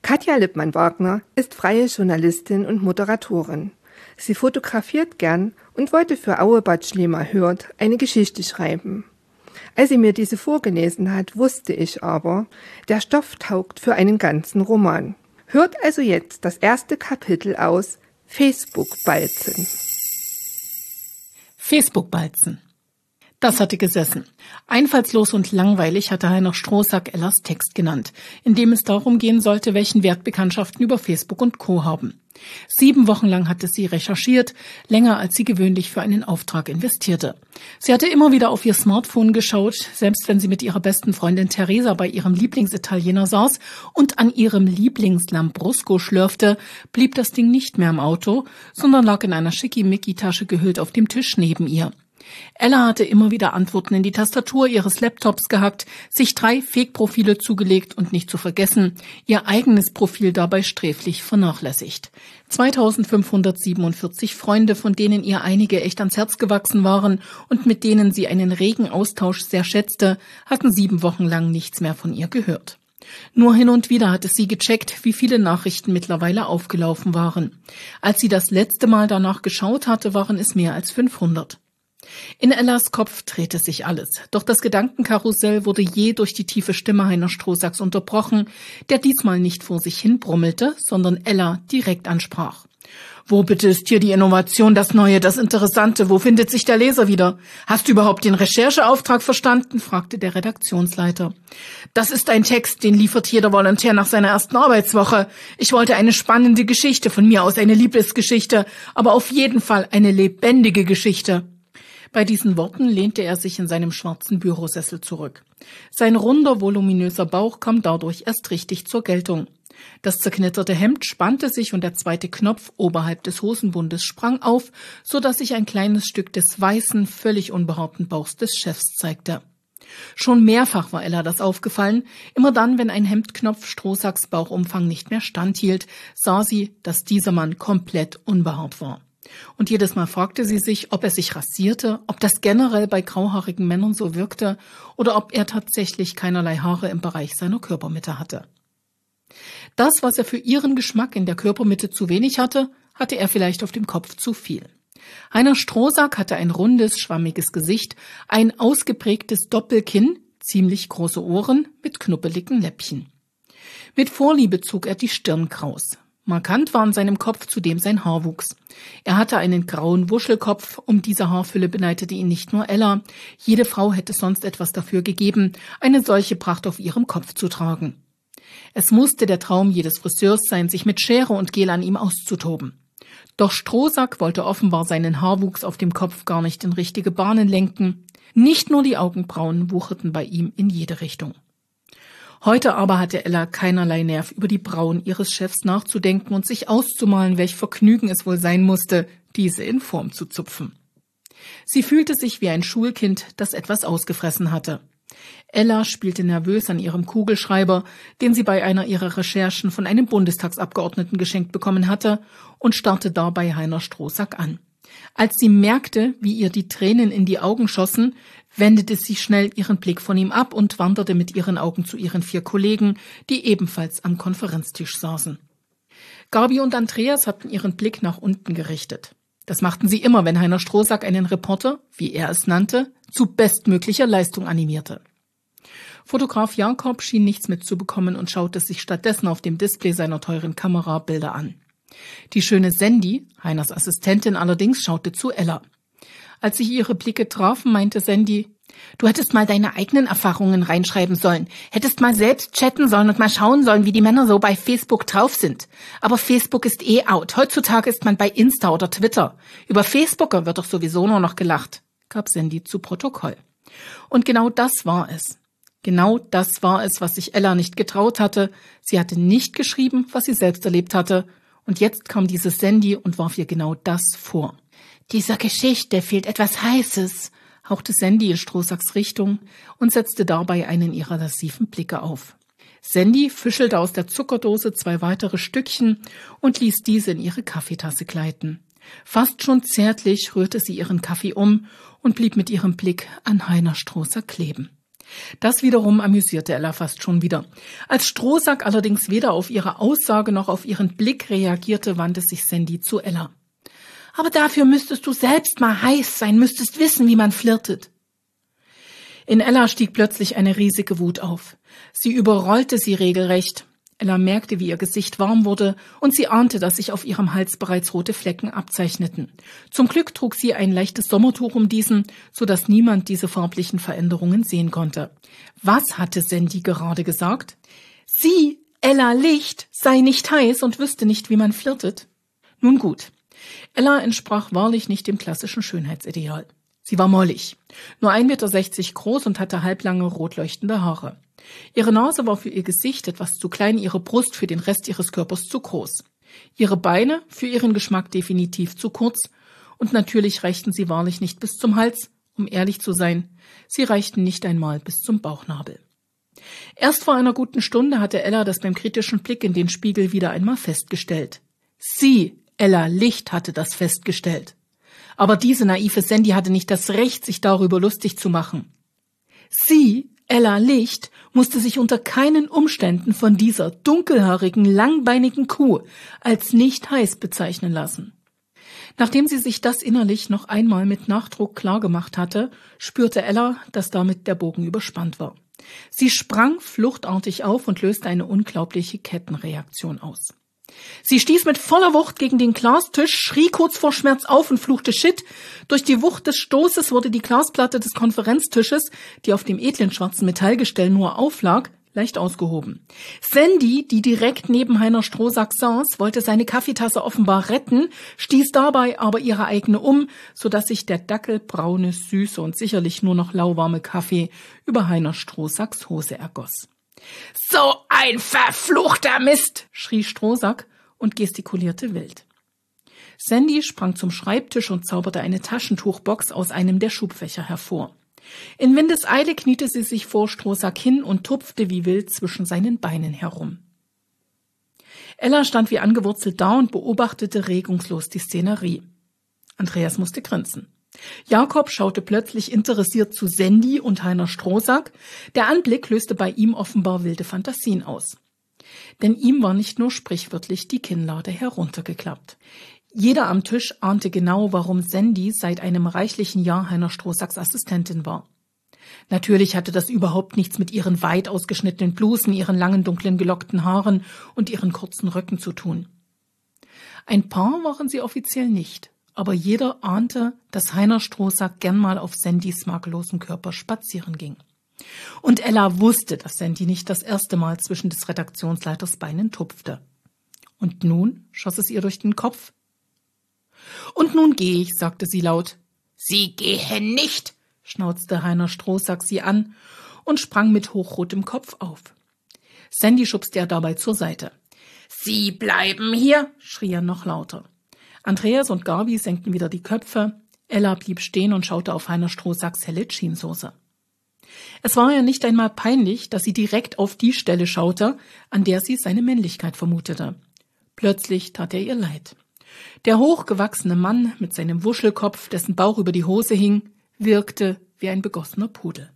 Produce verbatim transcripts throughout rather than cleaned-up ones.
Katja Lippmann-Wagner ist freie Journalistin und Moderatorin. Sie fotografiert gern und wollte für Auebad Schliemer Hürth eine Geschichte schreiben. Als sie mir diese vorgelesen hat, wusste ich aber, der Stoff taugt für einen ganzen Roman. Hört also jetzt das erste Kapitel aus Facebook-Balzen. Facebook-Balzen. Das hatte gesessen. Einfallslos und langweilig hatte Heiner Strohsack Ellas Text genannt, in dem es darum gehen sollte, welchen Wert Bekanntschaften über Facebook und Co. haben. Sieben Wochen lang hatte sie recherchiert, länger als sie gewöhnlich für einen Auftrag investierte. Sie hatte immer wieder auf ihr Smartphone geschaut, selbst wenn sie mit ihrer besten Freundin Theresa bei ihrem Lieblingsitaliener saß und an ihrem Lieblingslambrusco schlürfte, blieb das Ding nicht mehr im Auto, sondern lag in einer Schickimicki-Tasche gehüllt auf dem Tisch neben ihr. Ella hatte immer wieder Antworten in die Tastatur ihres Laptops gehackt, sich drei Fake-Profile zugelegt und nicht zu vergessen, ihr eigenes Profil dabei sträflich vernachlässigt. zweitausendfünfhundertsiebenundvierzig Freunde, von denen ihr einige echt ans Herz gewachsen waren und mit denen sie einen regen Austausch sehr schätzte, hatten sieben Wochen lang nichts mehr von ihr gehört. Nur hin und wieder hatte sie gecheckt, wie viele Nachrichten mittlerweile aufgelaufen waren. Als sie das letzte Mal danach geschaut hatte, waren es mehr als fünfhundert. In Ellas Kopf drehte sich alles, doch das Gedankenkarussell wurde je durch die tiefe Stimme Heiner Strohsacks unterbrochen, der diesmal nicht vor sich hin brummelte, sondern Ella direkt ansprach. »Wo bitte ist hier die Innovation, das Neue, das Interessante? Wo findet sich der Leser wieder? Hast du überhaupt den Rechercheauftrag verstanden?« fragte der Redaktionsleiter. »Das ist ein Text, den liefert jeder Volontär nach seiner ersten Arbeitswoche. Ich wollte eine spannende Geschichte, von mir aus eine Liebesgeschichte, aber auf jeden Fall eine lebendige Geschichte.« Bei diesen Worten lehnte er sich in seinem schwarzen Bürosessel zurück. Sein runder, voluminöser Bauch kam dadurch erst richtig zur Geltung. Das zerknitterte Hemd spannte sich und der zweite Knopf oberhalb des Hosenbundes sprang auf, so dass sich ein kleines Stück des weißen, völlig unbehaarten Bauchs des Chefs zeigte. Schon mehrfach war Ella das aufgefallen. Immer dann, wenn ein Hemdknopf Strohsacks Bauchumfang nicht mehr standhielt, sah sie, dass dieser Mann komplett unbehaart war. Und jedes Mal fragte sie sich, ob er sich rasierte, ob das generell bei grauhaarigen Männern so wirkte oder ob er tatsächlich keinerlei Haare im Bereich seiner Körpermitte hatte. Das, was er für ihren Geschmack in der Körpermitte zu wenig hatte, hatte er vielleicht auf dem Kopf zu viel. Heiner Strohsack hatte ein rundes, schwammiges Gesicht, ein ausgeprägtes Doppelkinn, ziemlich große Ohren mit knuppeligen Läppchen. Mit Vorliebe zog er die Stirn kraus. Markant war an seinem Kopf zudem sein Haarwuchs. Er hatte einen grauen Wuschelkopf, um diese Haarfülle beneidete ihn nicht nur Ella. Jede Frau hätte sonst etwas dafür gegeben, eine solche Pracht auf ihrem Kopf zu tragen. Es musste der Traum jedes Friseurs sein, sich mit Schere und Gel an ihm auszutoben. Doch Strohsack wollte offenbar seinen Haarwuchs auf dem Kopf gar nicht in richtige Bahnen lenken. Nicht nur die Augenbrauen wucherten bei ihm in jede Richtung. Heute aber hatte Ella keinerlei Nerv, über die Brauen ihres Chefs nachzudenken und sich auszumalen, welch Vergnügen es wohl sein musste, diese in Form zu zupfen. Sie fühlte sich wie ein Schulkind, das etwas ausgefressen hatte. Ella spielte nervös an ihrem Kugelschreiber, den sie bei einer ihrer Recherchen von einem Bundestagsabgeordneten geschenkt bekommen hatte, und starrte dabei Heiner Strohsack an. Als sie merkte, wie ihr die Tränen in die Augen schossen, wendete sie schnell ihren Blick von ihm ab und wanderte mit ihren Augen zu ihren vier Kollegen, die ebenfalls am Konferenztisch saßen. Gabi und Andreas hatten ihren Blick nach unten gerichtet. Das machten sie immer, wenn Heiner Strohsack einen Reporter, wie er es nannte, zu bestmöglicher Leistung animierte. Fotograf Jakob schien nichts mitzubekommen und schaute sich stattdessen auf dem Display seiner teuren Kamera Bilder an. Die schöne Sandy, Heiners Assistentin allerdings, schaute zu Ella. Als sich ihre Blicke trafen, meinte Sandy: »Du hättest mal deine eigenen Erfahrungen reinschreiben sollen, hättest mal selbst chatten sollen und mal schauen sollen, wie die Männer so bei Facebook drauf sind. Aber Facebook ist eh out. Heutzutage ist man bei Insta oder Twitter. Über Facebooker wird doch sowieso nur noch gelacht«, gab Sandy zu Protokoll. Und genau das war es. Genau das war es, was sich Ella nicht getraut hatte. Sie hatte nicht geschrieben, was sie selbst erlebt hatte. Und jetzt kam diese Sandy und warf ihr genau das vor. »Dieser Geschichte fehlt etwas Heißes«, hauchte Sandy in Strohsacks Richtung und setzte dabei einen ihrer lasciven Blicke auf. Sandy fischelte aus der Zuckerdose zwei weitere Stückchen und ließ diese in ihre Kaffeetasse gleiten. Fast schon zärtlich rührte sie ihren Kaffee um und blieb mit ihrem Blick an Heiner Strohsack kleben. Das wiederum amüsierte Ella fast schon wieder. Als Strohsack allerdings weder auf ihre Aussage noch auf ihren Blick reagierte, wandte sich Sandy zu Ella. Aber dafür müsstest du selbst mal heiß sein, müsstest wissen, wie man flirtet. In Ella stieg plötzlich eine riesige Wut auf. Sie überrollte sie regelrecht. Ella merkte, wie ihr Gesicht warm wurde, und sie ahnte, dass sich auf ihrem Hals bereits rote Flecken abzeichneten. Zum Glück trug sie ein leichtes Sommertuch um diesen, so dass niemand diese farblichen Veränderungen sehen konnte. Was hatte Sandy gerade gesagt? Sie, Ella Licht, sei nicht heiß und wüsste nicht, wie man flirtet. Nun gut, Ella entsprach wahrlich nicht dem klassischen Schönheitsideal. Sie war mollig, nur ein Meter sechzig groß und hatte halblange, rot leuchtende Haare. Ihre Nase war für ihr Gesicht etwas zu klein, ihre Brust für den Rest ihres Körpers zu groß. Ihre Beine für ihren Geschmack definitiv zu kurz und natürlich reichten sie wahrlich nicht bis zum Hals, um ehrlich zu sein, sie reichten nicht einmal bis zum Bauchnabel. Erst vor einer guten Stunde hatte Ella das beim kritischen Blick in den Spiegel wieder einmal festgestellt. Sie, Ella Licht, hatte das festgestellt. Aber diese naive Sandy hatte nicht das Recht, sich darüber lustig zu machen. Sie, Ella Licht, musste sich unter keinen Umständen von dieser dunkelhaarigen, langbeinigen Kuh als nicht heiß bezeichnen lassen. Nachdem sie sich das innerlich noch einmal mit Nachdruck klargemacht hatte, spürte Ella, dass damit der Bogen überspannt war. Sie sprang fluchtartig auf und löste eine unglaubliche Kettenreaktion aus. Sie stieß mit voller Wucht gegen den Glastisch, schrie kurz vor Schmerz auf und fluchte Shit. Durch die Wucht des Stoßes wurde die Glasplatte des Konferenztisches, die auf dem edlen schwarzen Metallgestell nur auflag, leicht ausgehoben. Sandy, die direkt neben Heiner Strohsack saß, wollte seine Kaffeetasse offenbar retten, stieß dabei aber ihre eigene um, sodass sich der dackelbraune, süße und sicherlich nur noch lauwarme Kaffee über Heiner Strohsacks Hose ergoss. »So ein verfluchter Mist«, schrie Strohsack und gestikulierte wild. Sandy sprang zum Schreibtisch und zauberte eine Taschentuchbox aus einem der Schubfächer hervor. In Windeseile kniete sie sich vor Strohsack hin und tupfte wie wild zwischen seinen Beinen herum. Ella stand wie angewurzelt da und beobachtete regungslos die Szenerie. Andreas musste grinsen. Jakob schaute plötzlich interessiert zu Sandy und Heiner Strohsack. Der Anblick löste bei ihm offenbar wilde Fantasien aus. Denn ihm war nicht nur sprichwörtlich die Kinnlade heruntergeklappt. Jeder am Tisch ahnte genau, warum Sandy seit einem reichlichen Jahr Heiner Strohsacks Assistentin war. Natürlich hatte das überhaupt nichts mit ihren weit ausgeschnittenen Blusen, ihren langen dunklen gelockten Haaren und ihren kurzen Röcken zu tun. Ein Paar waren sie offiziell nicht. Aber jeder ahnte, dass Heiner Strohsack gern mal auf Sandys makellosen Körper spazieren ging. Und Ella wusste, dass Sandy nicht das erste Mal zwischen des Redaktionsleiters Beinen tupfte. Und nun schoss es ihr durch den Kopf. »Und nun gehe ich«, sagte sie laut. »Sie gehen nicht«, schnauzte Heiner Strohsack sie an und sprang mit hochrotem Kopf auf. Sandy schubste er dabei zur Seite. »Sie bleiben hier«, schrie er noch lauter. Andreas und Gabi senkten wieder die Köpfe. Ella blieb stehen und schaute auf Heiner Strohsacks helle Jeanshose. Es war ihr nicht einmal peinlich, dass sie direkt auf die Stelle schaute, an der sie seine Männlichkeit vermutete. Plötzlich tat er ihr leid. Der hochgewachsene Mann mit seinem Wuschelkopf, dessen Bauch über die Hose hing, wirkte wie ein begossener Pudel.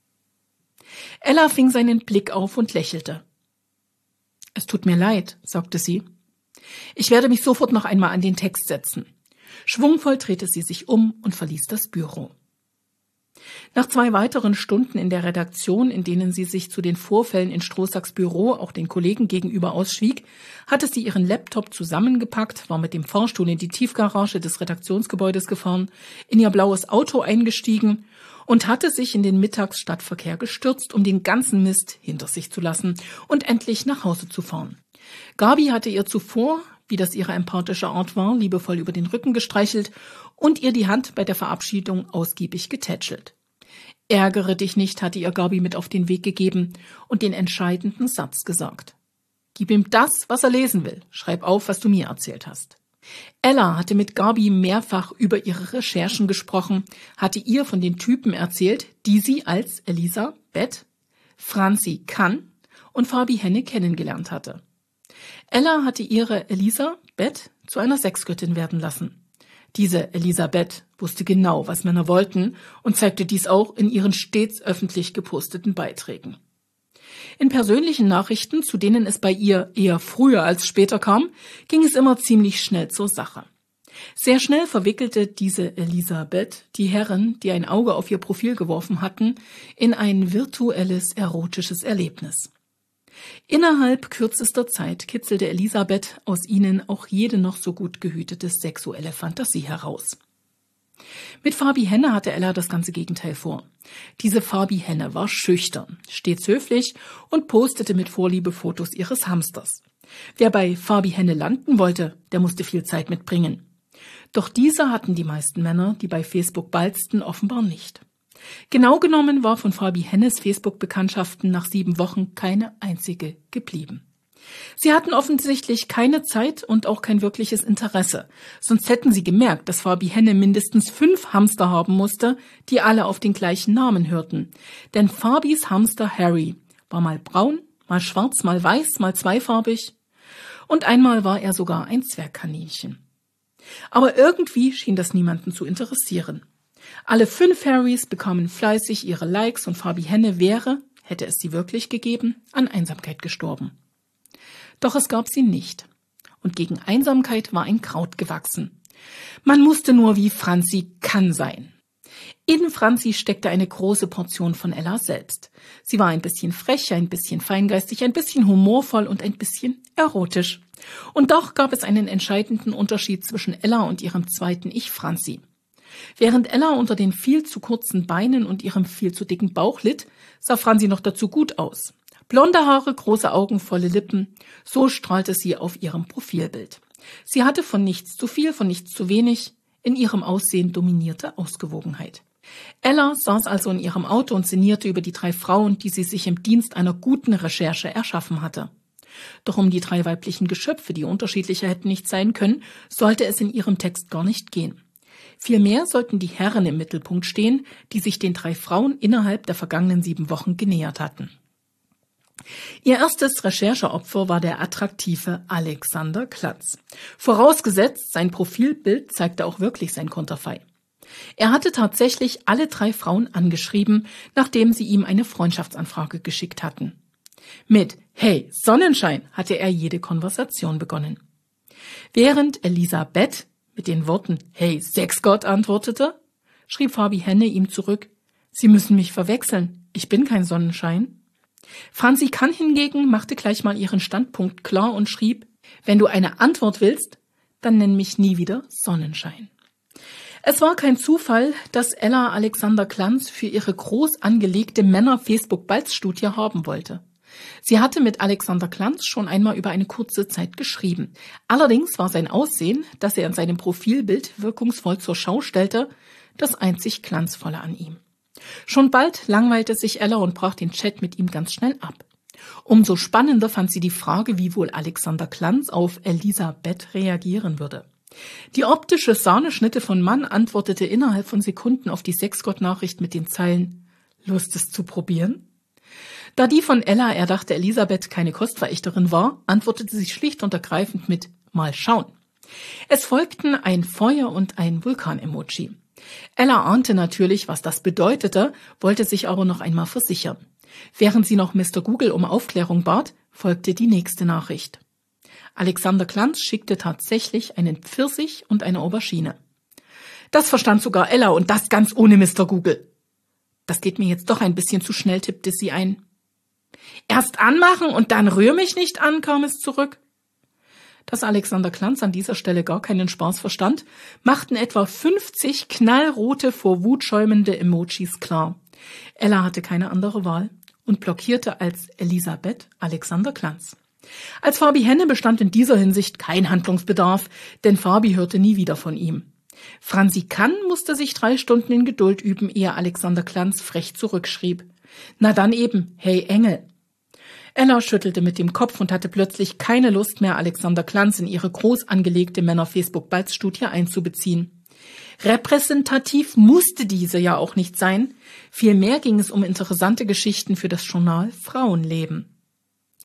Ella fing seinen Blick auf und lächelte. »Es tut mir leid«, sagte sie. »Ich werde mich sofort noch einmal an den Text setzen.« Schwungvoll drehte sie sich um und verließ das Büro. Nach zwei weiteren Stunden in der Redaktion, in denen sie sich zu den Vorfällen in Strohsacks Büro auch den Kollegen gegenüber ausschwieg, hatte sie ihren Laptop zusammengepackt, war mit dem Fahrstuhl in die Tiefgarage des Redaktionsgebäudes gefahren, in ihr blaues Auto eingestiegen und hatte sich in den Mittagsstadtverkehr gestürzt, um den ganzen Mist hinter sich zu lassen und endlich nach Hause zu fahren. Gabi hatte ihr zuvor, wie das ihre empathische Art war, liebevoll über den Rücken gestreichelt und ihr die Hand bei der Verabschiedung ausgiebig getätschelt. »Ärgere dich nicht«, hatte ihr Gabi mit auf den Weg gegeben und den entscheidenden Satz gesagt. »Gib ihm das, was er lesen will. Schreib auf, was du mir erzählt hast.« Ella hatte mit Gabi mehrfach über ihre Recherchen gesprochen, hatte ihr von den Typen erzählt, die sie als Elisa Bett, Franzi Kann und Fabi Henne kennengelernt hatte. Ella hatte ihre Elisa Bett zu einer Sexgöttin werden lassen. Diese Elisabeth wusste genau, was Männer wollten und zeigte dies auch in ihren stets öffentlich geposteten Beiträgen. In persönlichen Nachrichten, zu denen es bei ihr eher früher als später kam, ging es immer ziemlich schnell zur Sache. Sehr schnell verwickelte diese Elisabeth die Herren, die ein Auge auf ihr Profil geworfen hatten, in ein virtuelles erotisches Erlebnis. Innerhalb kürzester Zeit kitzelte Elisabeth aus ihnen auch jede noch so gut gehütete sexuelle Fantasie heraus. Mit Fabi Henne hatte Ella das ganze Gegenteil vor. Diese Fabi Henne war schüchtern, stets höflich und postete mit Vorliebe Fotos ihres Hamsters. Wer bei Fabi Henne landen wollte, der musste viel Zeit mitbringen. Doch diese hatten die meisten Männer, die bei Facebook balzten, offenbar nicht. Genau genommen war von Fabi Hennes Facebook-Bekanntschaften nach sieben Wochen keine einzige geblieben. Sie hatten offensichtlich keine Zeit und auch kein wirkliches Interesse. Sonst hätten sie gemerkt, dass Fabi Henne mindestens fünf Hamster haben musste, die alle auf den gleichen Namen hörten. Denn Fabis Hamster Harry war mal braun, mal schwarz, mal weiß, mal zweifarbig. Und einmal war er sogar ein Zwergkaninchen. Aber irgendwie schien das niemanden zu interessieren. Alle fünf Harrys bekamen fleißig ihre Likes und Fabi Henne wäre, hätte es sie wirklich gegeben, an Einsamkeit gestorben. Doch es gab sie nicht. Und gegen Einsamkeit war ein Kraut gewachsen. Man musste nur wie Franzi kann sein. In Franzi steckte eine große Portion von Ella selbst. Sie war ein bisschen frech, ein bisschen feingeistig, ein bisschen humorvoll und ein bisschen erotisch. Und doch gab es einen entscheidenden Unterschied zwischen Ella und ihrem zweiten Ich Franzi. Während Ella unter den viel zu kurzen Beinen und ihrem viel zu dicken Bauch litt, sah Franzi noch dazu gut aus. Blonde Haare, große Augen, volle Lippen, so strahlte sie auf ihrem Profilbild. Sie hatte von nichts zu viel, von nichts zu wenig, in ihrem Aussehen dominierte Ausgewogenheit. Ella saß also in ihrem Auto und sinnierte über die drei Frauen, die sie sich im Dienst einer guten Recherche erschaffen hatte. Doch um die drei weiblichen Geschöpfe, die unterschiedlicher hätten nicht sein können, sollte es in ihrem Text gar nicht gehen. Vielmehr sollten die Herren im Mittelpunkt stehen, die sich den drei Frauen innerhalb der vergangenen sieben Wochen genähert hatten. Ihr erstes Rechercheopfer war der attraktive Alexander Klatz. Vorausgesetzt, sein Profilbild zeigte auch wirklich sein Konterfei. Er hatte tatsächlich alle drei Frauen angeschrieben, nachdem sie ihm eine Freundschaftsanfrage geschickt hatten. Mit »Hey, Sonnenschein« hatte er jede Konversation begonnen. Während Elisabeth mit den Worten »Hey, Sexgott« antwortete, schrieb Fabi Henne ihm zurück, »Sie müssen mich verwechseln, ich bin kein Sonnenschein.« Franzi Kann hingegen machte gleich mal ihren Standpunkt klar und schrieb, »Wenn du eine Antwort willst, dann nenn mich nie wieder Sonnenschein.« Es war kein Zufall, dass Ella Alexander Klatz für ihre groß angelegte Männer-Facebook-Balz-Studie haben wollte. Sie hatte mit Alexander Klatz schon einmal über eine kurze Zeit geschrieben. Allerdings war sein Aussehen, das er in seinem Profilbild wirkungsvoll zur Schau stellte, das einzig Glanzvolle an ihm. Schon bald langweilte sich Ella und brach den Chat mit ihm ganz schnell ab. Umso spannender fand sie die Frage, wie wohl Alexander Klatz auf Elisabeth reagieren würde. Die optische Sahneschnitte von Mann antwortete innerhalb von Sekunden auf die Sexgott-Nachricht mit den Zeilen »Lust, es zu probieren?« Da die von Ella erdachte Elisabeth keine Kostverächterin war, antwortete sie schlicht und ergreifend mit »Mal schauen«. Es folgten ein Feuer- und ein Vulkan-Emoji. Ella ahnte natürlich, was das bedeutete, wollte sich aber noch einmal versichern. Während sie noch Mister Google um Aufklärung bat, folgte die nächste Nachricht. Alexander Klatz schickte tatsächlich einen Pfirsich und eine Aubergine. Das verstand sogar Ella und das ganz ohne Mister Google. Das geht mir jetzt doch ein bisschen zu schnell, tippte sie ein. Erst anmachen und dann rühr mich nicht an, kam es zurück. Dass Alexander Klatz an dieser Stelle gar keinen Spaß verstand, machten etwa fünfzig knallrote, vor Wut schäumende Emojis klar. Ella hatte keine andere Wahl und blockierte als Elisabeth Alexander Klatz. Als Fabi Henne bestand in dieser Hinsicht kein Handlungsbedarf, denn Fabi hörte nie wieder von ihm. Franzi Kann musste sich drei Stunden in Geduld üben, ehe Alexander Klatz frech zurückschrieb. Na dann eben, hey Engel. Ella schüttelte mit dem Kopf und hatte plötzlich keine Lust mehr, Alexander Klatz in ihre groß angelegte Männer-Facebook-Balz-Studie einzubeziehen. Repräsentativ musste diese ja auch nicht sein. Vielmehr ging es um interessante Geschichten für das Journal Frauenleben.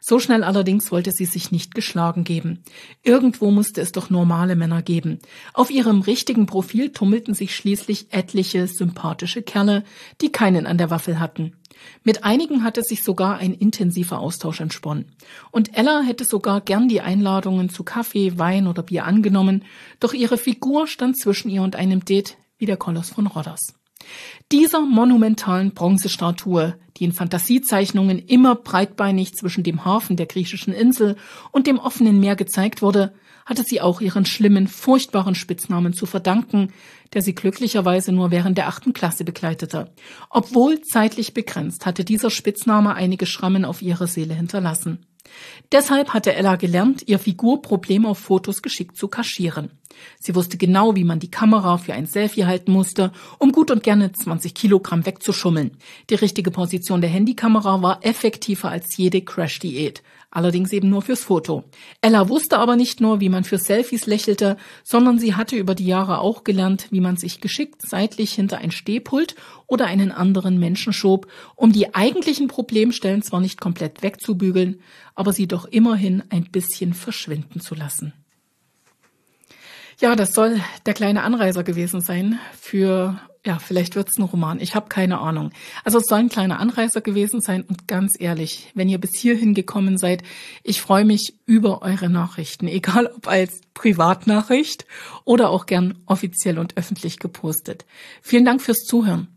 So schnell allerdings wollte sie sich nicht geschlagen geben. Irgendwo musste es doch normale Männer geben. Auf ihrem richtigen Profil tummelten sich schließlich etliche sympathische Kerle, die keinen an der Waffel hatten. Mit einigen hatte sich sogar ein intensiver Austausch entsponnen. Und Ella hätte sogar gern die Einladungen zu Kaffee, Wein oder Bier angenommen, doch ihre Figur stand zwischen ihr und einem Date wie der Koloss von Rhodos. Dieser monumentalen Bronzestatue, die in Fantasiezeichnungen immer breitbeinig zwischen dem Hafen der griechischen Insel und dem offenen Meer gezeigt wurde, hatte sie auch ihren schlimmen, furchtbaren Spitznamen zu verdanken, der sie glücklicherweise nur während der achten Klasse begleitete. Obwohl zeitlich begrenzt, hatte dieser Spitzname einige Schrammen auf ihrer Seele hinterlassen. Deshalb hatte Ella gelernt, ihr Figurproblem auf Fotos geschickt zu kaschieren. Sie wusste genau, wie man die Kamera für ein Selfie halten musste, um gut und gerne zwanzig Kilogramm wegzuschummeln. Die richtige Position der Handykamera war effektiver als jede Crash-Diät. Allerdings eben nur fürs Foto. Ella wusste aber nicht nur, wie man für Selfies lächelte, sondern sie hatte über die Jahre auch gelernt, wie man sich geschickt seitlich hinter ein Stehpult oder einen anderen Menschen schob, um die eigentlichen Problemstellen zwar nicht komplett wegzubügeln, aber sie doch immerhin ein bisschen verschwinden zu lassen. Ja, das soll der kleine Anreißer gewesen sein für, ja, vielleicht wird's ein Roman. Ich habe keine Ahnung. Also es soll ein kleiner Anreißer gewesen sein und ganz ehrlich, wenn ihr bis hierhin gekommen seid, ich freue mich über eure Nachrichten, egal ob als Privatnachricht oder auch gern offiziell und öffentlich gepostet. Vielen Dank fürs Zuhören.